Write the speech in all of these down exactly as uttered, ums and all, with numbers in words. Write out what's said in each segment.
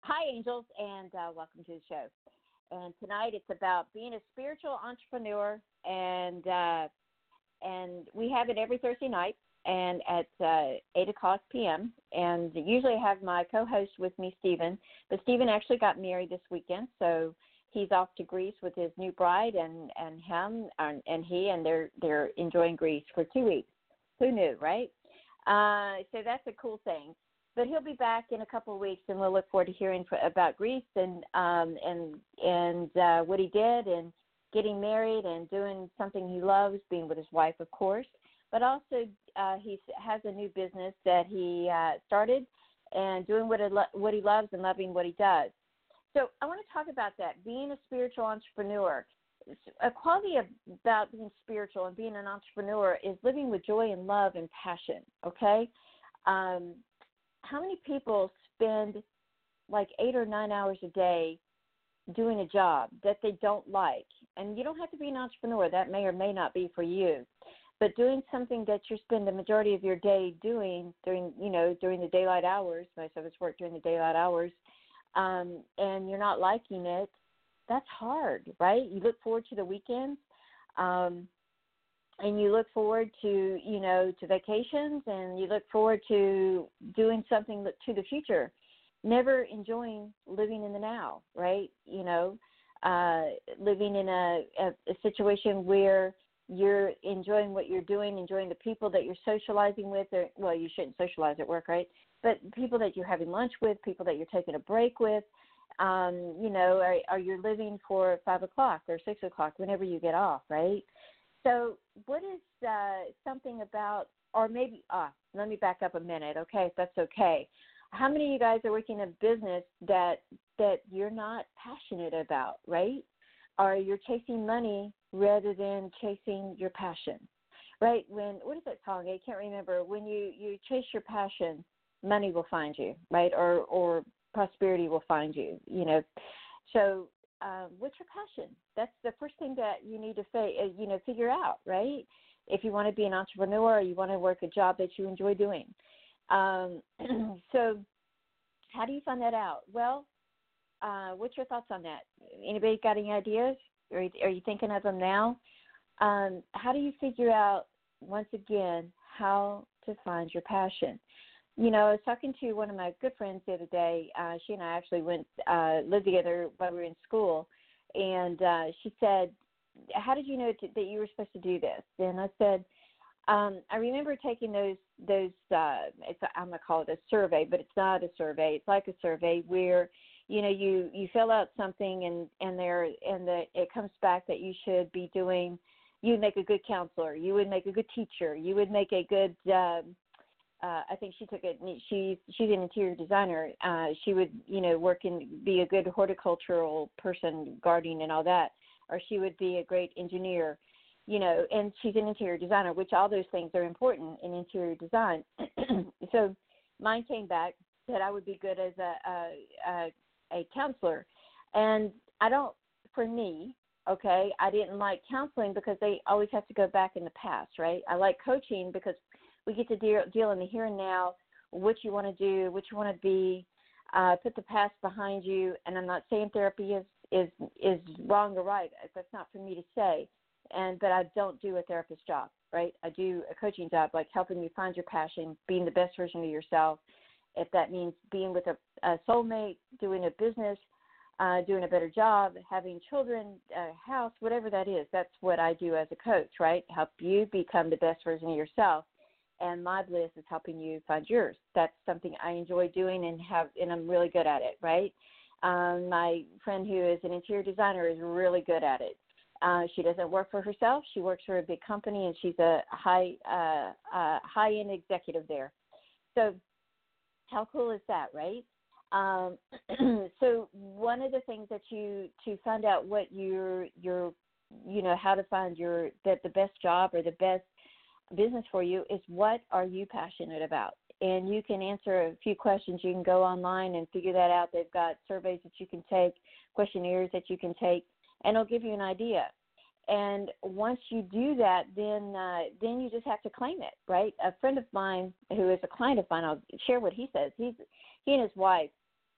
Hi, angels, and uh, welcome to the show. And tonight it's about being a spiritual entrepreneur, and uh, and we have it every Thursday night, and at uh, eight o'clock p.m. And usually I have my co-host with me, Stephen. But Stephen actually got married this weekend, so he's off to Greece with his new bride, and and him and, and he, and they're they're enjoying Greece for two weeks. Who knew, right? Uh, so that's a cool thing. But he'll be back in a couple of weeks, and we'll look forward to hearing for, about Greece and um, and and uh, what he did, and getting married and doing something he loves, being with his wife, of course. But also, uh, he has a new business that he uh, started, and doing what, it lo- what he loves and loving what he does. So I want to talk about that, being a spiritual entrepreneur. A quality of, about being spiritual and being an entrepreneur is living with joy and love and passion, okay? Um, how many people spend like eight or nine hours a day doing a job that they don't like? And you don't have to be an entrepreneur. That may or may not be for you. But doing something that you spend the majority of your day doing during, you know, during the daylight hours, most of us work during the daylight hours, um, and you're not liking it, that's hard, right? You look forward to the weekends. Um, And you look forward to, you know, to vacations, and you look forward to doing something to the future, never enjoying living in the now, right? You know, uh, living in a, a, a situation where you're enjoying what you're doing, enjoying the people that you're socializing with. Or, well, you shouldn't socialize at work, right? But people that you're having lunch with, people that you're taking a break with, um, you know, are, are you living for five o'clock or six o'clock whenever you get off, right? So what is uh, something about, or maybe, ah, let me back up a minute, okay, if that's okay. How many of you guys are working in a business that that you're not passionate about, right? Or you're chasing money rather than chasing your passion, right? When, what is that song? I can't remember. When you, you chase your passion, money will find you, right? Or, or prosperity will find you, you know. So Um, what's your passion? That's the first thing that you need to fa- uh, you know, figure out, right? If you want to be an entrepreneur, or you want to work a job that you enjoy doing. Um, so how do you find that out? Well, uh, what's your thoughts on that? Anybody got any ideas? Are you, are you thinking of them now? Um, how do you figure out, once again, how to find your passion? You know, I was talking to one of my good friends the other day. Uh, she and I actually went, uh, lived together while we were in school. And uh, she said, how did you know to, that you were supposed to do this? And I said, um, I remember taking those, those uh, it's a, I'm going to call it a survey, but it's not a survey. It's like a survey where, you know, you, you fill out something, and, and, there, and the, it comes back that you should be doing, you would make a good counselor. You would make a good teacher. You would make a good um, Uh, I think she took it. She's she's an interior designer. Uh, she would, you know, work and be a good horticultural person, gardening and all that, or she would be a great engineer, you know. And she's an interior designer, which all those things are important in interior design. So, mine came back that I would be good as a a, a a counselor, and I don't. For me, okay, I didn't like counseling because they always have to go back in the past, right? I like coaching because we get to deal, deal in the here and now, what you want to do, what you want to be, uh, put the past behind you. And I'm not saying therapy is, is is wrong or right. That's not for me to say. And but I don't do a therapist's job, right? I do a coaching job, like helping you find your passion, being the best version of yourself. If that means being with a, a soulmate, doing a business, uh, doing a better job, having children, a house, whatever that is, that's what I do as a coach, right? Help you become the best version of yourself. And my bliss is helping you find yours. That's something I enjoy doing, and have, and I'm really good at it, right? Um, my friend who is an interior designer is really good at it. Uh, she doesn't work for herself. She works for a big company, and she's a high, uh, uh, high-end executive there. So how cool is that, right? Um, so one of the things that you, to find out what your, your, you know, how to find your, the, the best job or the best business for you is, what are you passionate about? And you can answer a few questions. You can go online and figure that out. They've got surveys that you can take, questionnaires that you can take, and it'll give you an idea. And once you do that, then uh, then you just have to claim it, right? A friend of mine who is a client of mine, I'll share what he says. He's he and his wife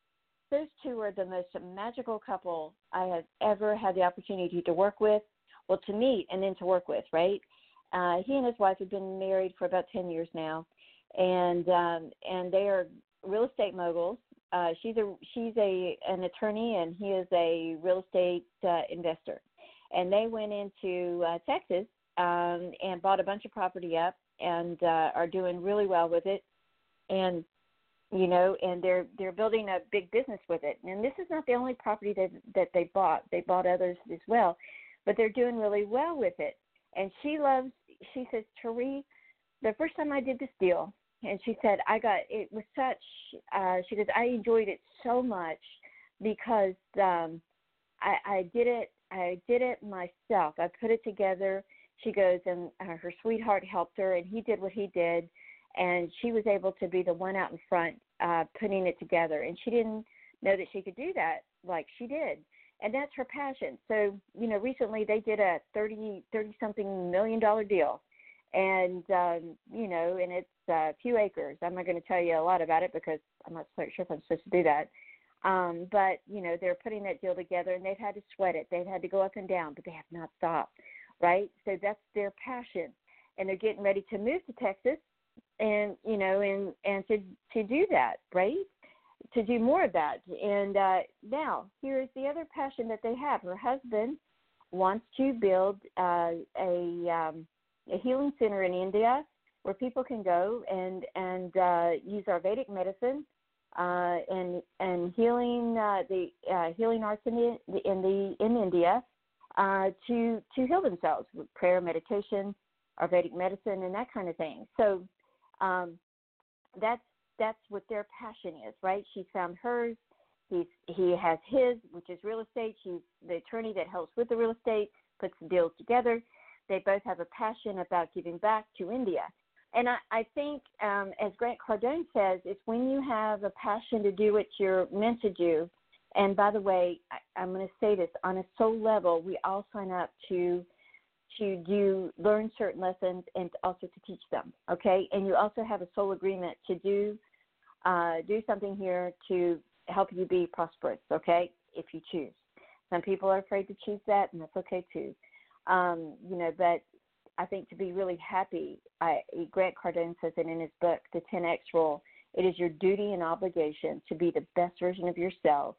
those two are the most magical couple I have ever had the opportunity to work with, well, to meet and then to work with, right? Uh, he and his wife have been married for about ten years now, and um, and they are real estate moguls. Uh, she's a she's a an attorney, and he is a real estate uh, investor. And they went into uh, Texas um, and bought a bunch of property up, and uh, are doing really well with it. And you know, and they're they're building a big business with it. And this is not the only property that that they bought. They bought others as well, but they're doing really well with it. And she loves, she says, Therese, the first time I did this deal, and she said, I got, it was such, uh, she goes, I enjoyed it so much because um, I, I did it, I did it myself. I put it together. She goes, and uh, her sweetheart helped her, and he did what he did, and she was able to be the one out in front uh, putting it together. And she didn't know that she could do that like she did. And that's her passion. So, you know, recently they did a thirty, thirty-something million dollar deal. And, um, you know, and it's a few acres. I'm not going to tell you a lot about it because I'm not quite sure if I'm supposed to do that. Um, but, you know, they're putting that deal together, and they've had to sweat it. They've had to go up and down, but they have not stopped, right? So that's their passion. And they're getting ready to move to Texas and, you know, and, and to, to do that, right? To do more of that. And uh, now, here is the other passion that they have. Her husband wants to build uh, a, um, a healing center in India where people can go and, and uh, use our Vedic medicine uh, and and healing uh, the uh, healing arts in the in the in India uh, to to heal themselves with prayer, meditation, our Vedic medicine, and that kind of thing. So um, that's that's what their passion is, right? She's found hers. He's he has his, which is real estate. She's the attorney that helps with the real estate, puts the deals together. They both have a passion about giving back to India. And I, I think, um, as Grant Cardone says, it's when you have a passion to do what you're meant to do. And by the way, I, I'm going to say this, on a soul level, we all sign up to to do, learn certain lessons and also to teach them, okay? And you also have a soul agreement to do, uh, do something here to help you be prosperous, okay, if you choose. Some people are afraid to choose that, and that's okay too. Um, you know, but I think to be really happy, I, Grant Cardone says it in his book, The ten X Rule, it is your duty and obligation to be the best version of yourself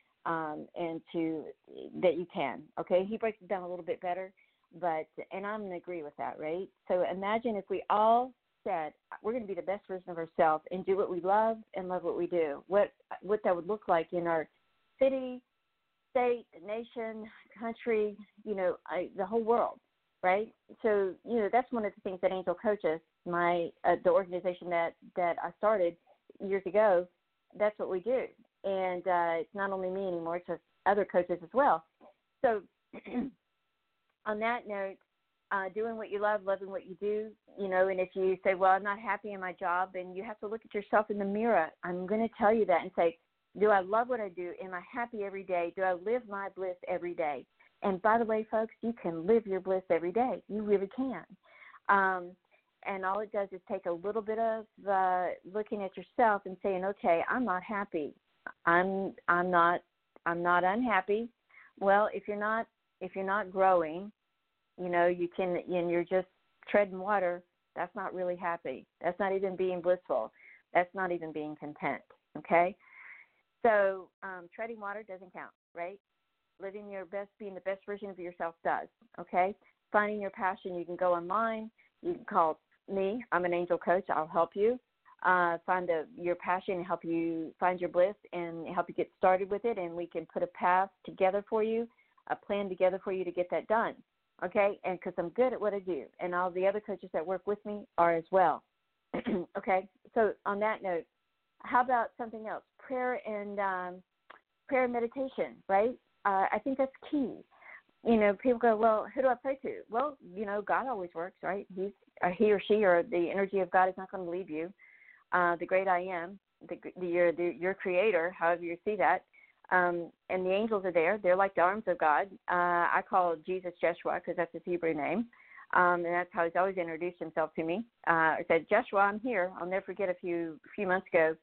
um, and to, that you can, okay? He breaks it down a little bit better, but, and I'm going to agree with that, right? So imagine if we all said, we're going to be the best version of ourselves and do what we love and love what we do, what, what that would look like in our city, state, nation, country, you know, I, the whole world. Right, so you know that's one of the things that Angel Coaches, my uh, the organization that, that I started years ago, that's what we do, and uh, it's not only me anymore; it's just other coaches as well. So, on that note, uh, doing what you love, loving what you do, you know, and if you say, "Well, I'm not happy in my job," and you have to look at yourself in the mirror. I'm going to tell you that and say, "Do I love what I do? Am I happy every day? Do I live my bliss every day?" And by the way, folks, you can live your bliss every day. You really can. Um, and all it does is take a little bit of uh, looking at yourself and saying, okay, I'm not happy. I'm I'm not I'm not unhappy. Well, if you're not if you're not growing, you know, you can and you're just treading water, that's not really happy. That's not even being blissful. That's not even being content. Okay? So um, treading water doesn't count, right? Living your best, being the best version of yourself does, okay? Finding your passion, you can go online. You can call me. I'm an angel coach. I'll help you uh, find a, your passion and help you find your bliss and help you get started with it, and we can put a path together for you, a plan together for you to get that done, okay? And because I'm good at what I do, and all the other coaches that work with me are as well, okay? So on that note, how about something else? Prayer and um, prayer and meditation, right? Uh, I think that's key. You know, people go, well, who do I pray to? Well, you know, God always works, right? He's, or he or she or the energy of God is not going to leave you. Uh, the great I am, the, the, your, the, your creator, however you see that. Um, and the angels are there. They're like the arms of God. Uh, I call Jesus Jeshua because that's his Hebrew name. Um, and that's how he's always introduced himself to me. Uh, I said, Jeshua, I'm here. I'll never forget a few, a few months ago.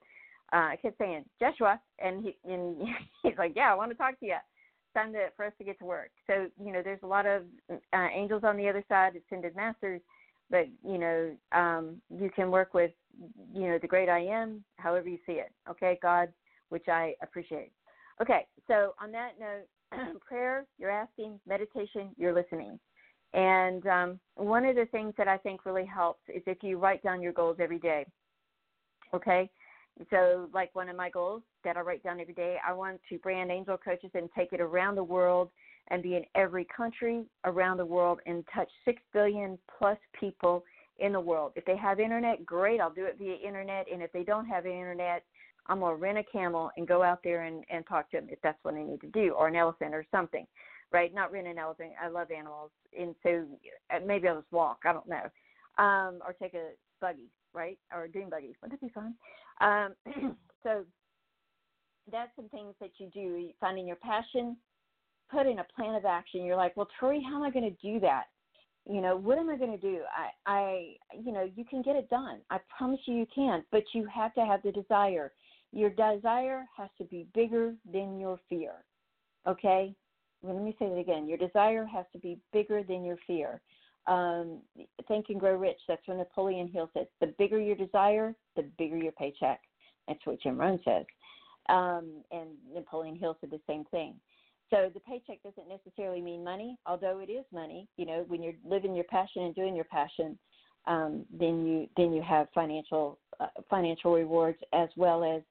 uh, I kept saying, Joshua, and, he, and he's like, yeah, I want to talk to you. It's time to, for us to get to work. So, you know, there's a lot of uh, angels on the other side, ascended masters, but, you know, um, you can work with, you know, the great I am, however you see it, okay, God, which I appreciate. Okay, so on that note, prayer, you're asking, meditation, you're listening. And um, one of the things that I think really helps is if you write down your goals every day, okay? So like one of my goals that I write down every day, I want to brand Angel Coaches and take it around the world and be in every country around the world and touch six billion plus people in the world. If they have internet, great, I'll do it via internet. And if they don't have internet, I'm going to rent a camel and go out there and, and talk to them if that's what I need to do, or an elephant or something, right? Not rent an elephant. I love animals. And so maybe I'll just walk. I don't know. Um, or take a buggy, right? Or a dune buggy. Wouldn't that be fun? Um, so that's some things that you do, finding your passion, put in a plan of action. You're like, well, Tori, how am I going to do that? You know, what am I going to do? I, I, you know, you can get it done. I promise you you can, but you have to have the desire. Your desire has to be bigger than your fear, okay? Well, let me say that again. Your desire has to be bigger than your fear. Um, Think and Grow Rich, that's what Napoleon Hill says. The bigger your desire, the bigger your paycheck. That's what Jim Rohn says. Um, and Napoleon Hill said the same thing. So the paycheck doesn't necessarily mean money, although it is money. You know, when you're living your passion and doing your passion, um, then you then you have financial uh, financial rewards as well as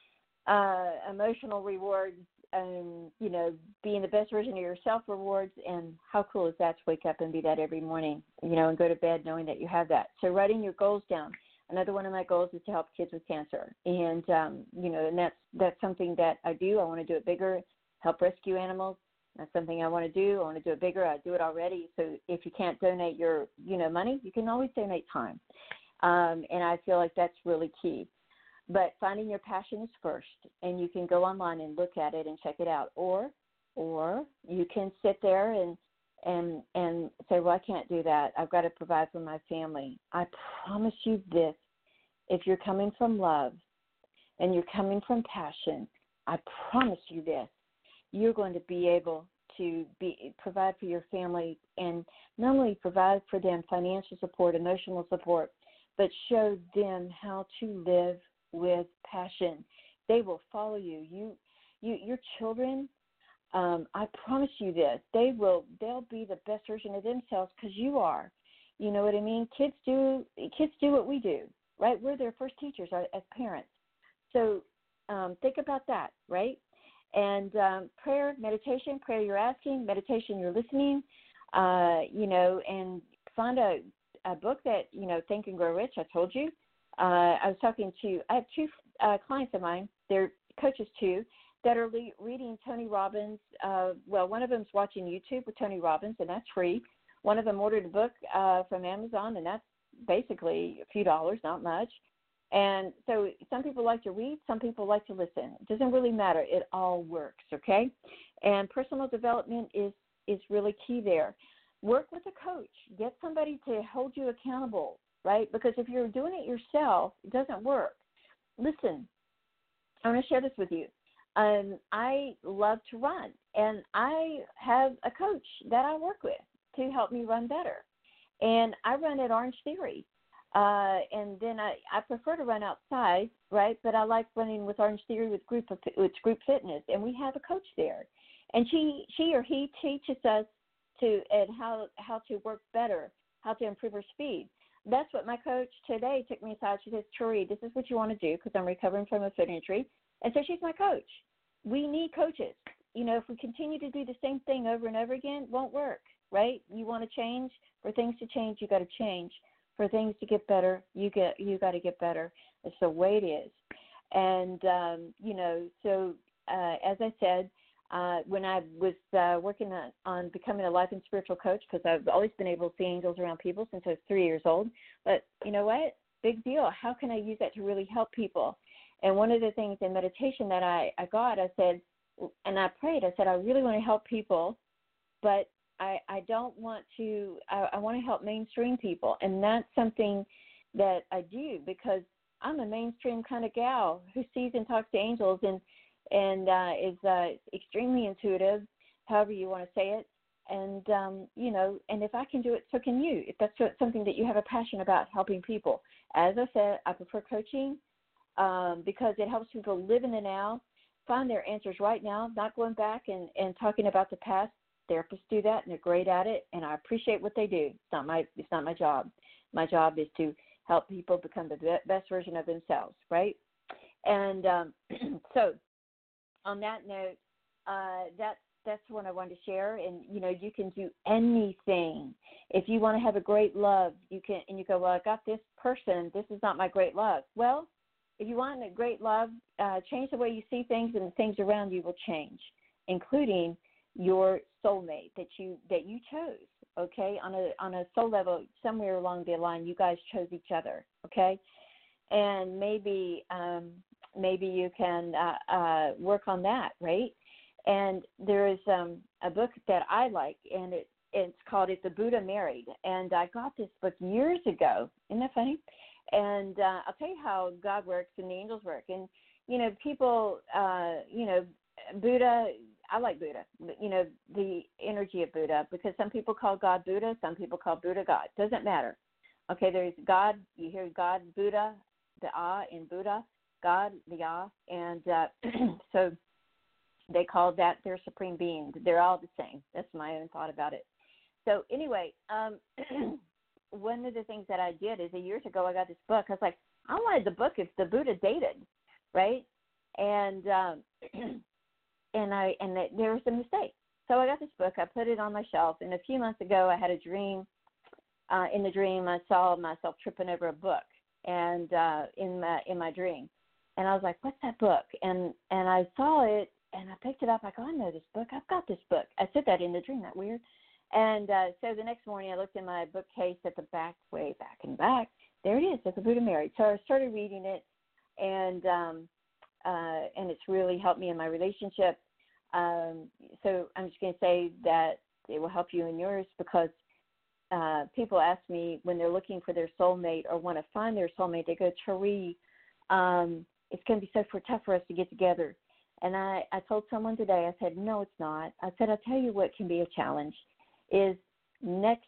uh, emotional rewards. Um, you know, being the best version of yourself rewards. And how cool is that to wake up and be that every morning? You know, and go to bed knowing that you have that. So writing your goals down. Another one of my goals is to help kids with cancer, and um, you know, and that's that's something that I do. I want to do it bigger. Help rescue animals. That's something I want to do. I want to do it bigger. I do it already. So if you can't donate your, you know, money, you can always donate time. Um, and I feel like that's really key. But finding your passion is first, and you can go online and look at it and check it out. Or, or you can sit there and and and say, well, I can't do that. I've got to provide for my family. I promise you this: if you're coming from love and you're coming from passion, I promise you this. You're going to be able to be provide for your family, and not only provide for them financial support, emotional support, but show them how to live with passion. They will follow you. You, you, your children. Um, I promise you this: they will. They'll be the best version of themselves because you are. You know what I mean? Kids do. Kids do what we do, right? We're their first teachers as parents. So um, think about that, right? And um, prayer, meditation, prayer you're asking, meditation you're listening, uh, you know, and find a, a book that, you know, Think and Grow Rich, I told you. Uh, I was talking to, I have two uh, clients of mine, they're coaches too, that are le- reading Tony Robbins. Uh, well, one of them's watching YouTube with Tony Robbins, and that's free. One of them ordered a book uh, from Amazon, and that's basically a few dollars, not much. And so some people like to read, some people like to listen. It doesn't really matter. It all works, okay? And personal development is, is really key there. Work with a coach. Get somebody to hold you accountable, right? Because if you're doing it yourself, it doesn't work. Listen, I want to share this with you. Um, I love to run, and I have a coach that I work with to help me run better. And I run at Orange Theory. Uh, and then I, I prefer to run outside, right? But I like running with Orange Theory with group of, with group fitness, and we have a coach there, and she she or he teaches us to and how how to work better, how to improve our speed. That's what my coach today took me aside. She says, Tori, this is what you want to do because I'm recovering from a foot injury, and so she's my coach. We need coaches. You know, if we continue to do the same thing over and over again, it won't work, right? You want to change. For things to change, you got to change. For things to get better, you get you got to get better. It's the way it is. And um, you know, so uh, as I said, uh, when I was uh, working on, on becoming a life and spiritual coach, because I've always been able to see angels around people since I was three years old. But you know what? Big deal. How can I use that to really help people? And one of the things in meditation that I, I got, I said, and I prayed. I said, I really want to help people, but I, I don't want to, I, I want to help mainstream people. And that's something that I do because I'm a mainstream kind of gal who sees and talks to angels and and uh, is uh, extremely intuitive, however you want to say it. And, um, you know, and if I can do it, so can you. If that's something that you have a passion about, helping people. As I said, I prefer coaching um, because it helps people live in the now, find their answers right now, not going back and, and talking about the past. Therapists do that, and they're great at it, and I appreciate what they do. It's not my, it's not my job. My job is to help people become the best version of themselves, right? And um, so on that note, uh, that's, that's what I wanted to share. And, you know, you can do anything. If you want to have a great love, you can, and you go, well, I got this person. This is not my great love. Well, if you want a great love, uh, change the way you see things, and the things around you will change, including your soulmate that you that you chose. Okay, on a on a soul level, somewhere along the line, you guys chose each other. Okay, and maybe um, maybe you can uh, uh, work on that, right? And there is um, a book that I like, and it, it's called "Is the Buddha Married?" And I got this book years ago. Isn't that funny? And uh, I'll tell you how God works and the angels work. And, you know, people, uh, you know, Buddha, I like Buddha, you know, the energy of Buddha, because some people call God Buddha, some people call Buddha God. Doesn't matter. Okay, there's God, you hear God, Buddha, the Ah in Buddha, God, the Ah. And uh, so they call that their supreme being. They're all the same. That's my own thought about it. So anyway, um, one of the things that I did is a years ago I got this book. I was like, I wanted the book if the Buddha dated, right? And um, and I and there was a mistake. So I got this book. I put it on my shelf. And a few months ago, I had a dream. Uh, in the dream, I saw myself tripping over a book, and uh, in my in my dream, and I was like, "What's that book?" And and I saw it, and I picked it up. I go, "I know this book. I've got this book." I said that in the dream. That weird. And uh, so the next morning, I looked in my bookcase at the back, way back and back. There it is. It's the Buddha Married. So I started reading it, and um, uh, and it's really helped me in my relationship. Um, so I'm just going to say that it will help you in yours, because uh, people ask me when they're looking for their soulmate or want to find their soulmate, they go, Cherie, um, it's going to be so for, tough for us to get together. And I, I told someone today, I said, no, it's not. I said, I'll tell you what can be a challenge. Is next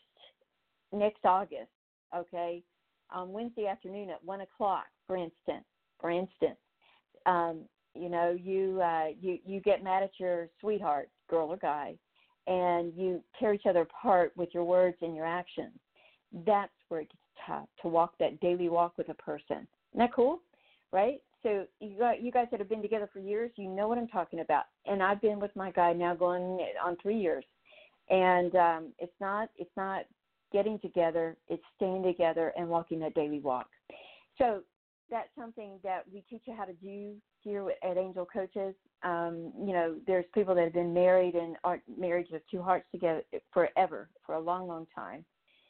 next August, okay, on Wednesday afternoon at one o'clock, for instance, for instance, um, you know, you uh, you you get mad at your sweetheart, girl or guy, and you tear each other apart with your words and your actions. That's where it gets tough to walk that daily walk with a person. Isn't that cool, right? So you got you guys that have been together for years, you know what I'm talking about. And I've been with my guy now going on three years. And um, it's not it's not getting together, it's staying together and walking that daily walk. So that's something that we teach you how to do here at Angel Coaches. Um, you know, there's people that have been married and aren't married with two hearts together forever, for a long, long time.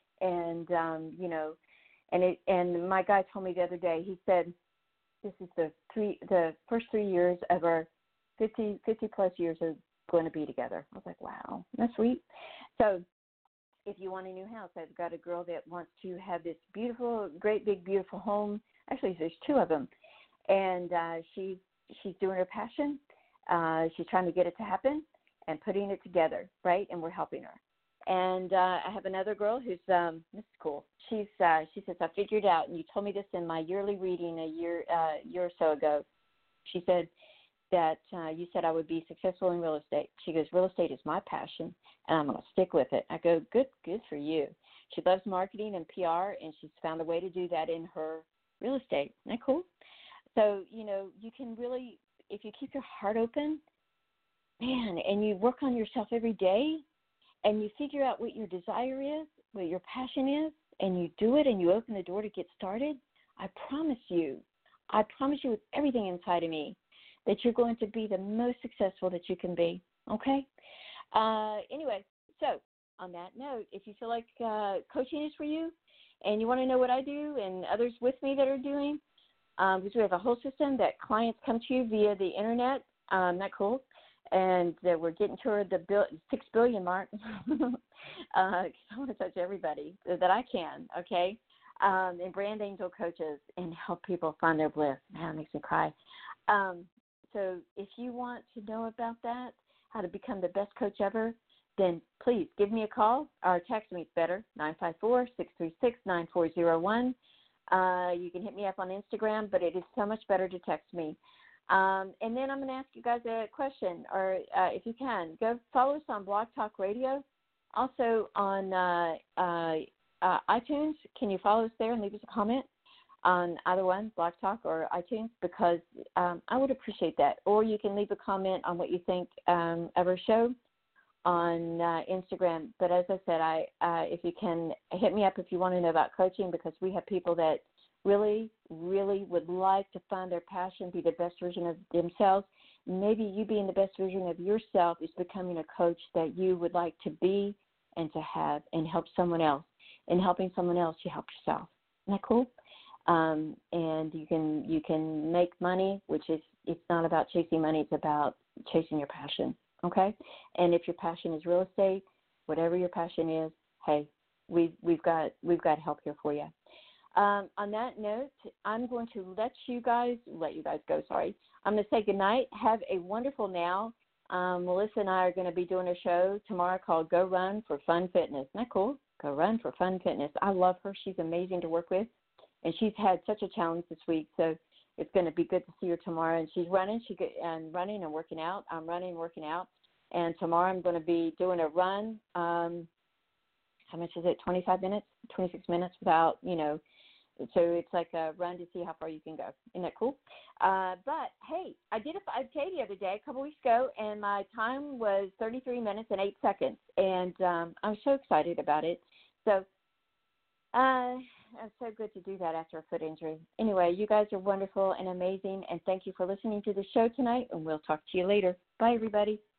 And, um, you know, and it, and my guy told me the other day, he said, this is the three the first three years of our fifty, fifty plus years of going to be together. I was like, wow, that's sweet. So if you want a new house, I've got a girl that wants to have this beautiful, great big, beautiful home. Actually, there's two of them. And uh, she, she's doing her passion. Uh, she's trying to get it to happen and putting it together, right? And we're helping her. And uh, I have another girl who's, um, this is cool. She's, uh, she says, I figured out, and you told me this in my yearly reading a year, uh, year or so ago. She said, that uh, you said I would be successful in real estate. She goes, real estate is my passion, and I'm going to stick with it. I go, good, good for you. She loves marketing and P R, and she's found a way to do that in her real estate. Isn't that cool? So, you know, you can really, if you keep your heart open, man, and you work on yourself every day, and you figure out what your desire is, what your passion is, and you do it, and you open the door to get started, I promise you, I promise you with everything inside of me, that you're going to be the most successful that you can be, okay? Uh, anyway, so on that note, if you feel like uh, coaching is for you and you want to know what I do and others with me that are doing, um, because we have a whole system that clients come to you via the internet, um, that cool, and uh, we're getting toward the bill, six billion mark. uh, I want to touch everybody that I can, okay? um, and brand angel coaches and help people find their bliss. Man, it makes me cry. Um, so if you want to know about that, how to become the best coach ever, then please give me a call or text me. It's better, nine five four, six three six, nine four zero one. Uh, you can hit me up on Instagram, but it is so much better to text me. Um, and then I'm going to ask you guys a question, or uh, if you can, go follow us on Blog Talk Radio. Also on uh, uh, uh, iTunes, can you follow us there and leave us a comment on either one, Blog Talk or iTunes, because um, I would appreciate that. Or you can leave a comment on what you think um, of our show on uh, Instagram. But as I said, I uh, if you can hit me up if you want to know about coaching, because we have people that really, really would like to find their passion, be the best version of themselves. Maybe you being the best version of yourself is becoming a coach that you would like to be and to have and help someone else. In helping someone else, you help yourself. Isn't that cool? Um, and you can you can make money, which is, it's not about chasing money, it's about chasing your passion, okay? And if your passion is real estate, whatever your passion is, hey, we've, we've got we've got help here for you. Um, on that note, I'm going to let you guys, let you guys go, sorry. I'm going to say goodnight. Have a wonderful now. Um, Melissa and I are going to be doing a show tomorrow called Go Run for Fun Fitness. Isn't that cool? Go Run for Fun Fitness. I love her. She's amazing to work with, and she's had such a challenge this week, so it's going to be good to see her tomorrow. And she's running, she get, and running and working out. I'm running and working out, and tomorrow I'm going to be doing a run. Um, how much is it? twenty-five minutes, twenty-six minutes without, you know. So it's like a run to see how far you can go. Isn't that cool? Uh, but, hey, I did a five K the other day, a couple weeks ago, and my time was thirty-three minutes and eight seconds. And um, I'm so excited about it. So uh, it's so good to do that after a foot injury. Anyway, you guys are wonderful and amazing, and thank you for listening to the show tonight, and we'll talk to you later. Bye, everybody.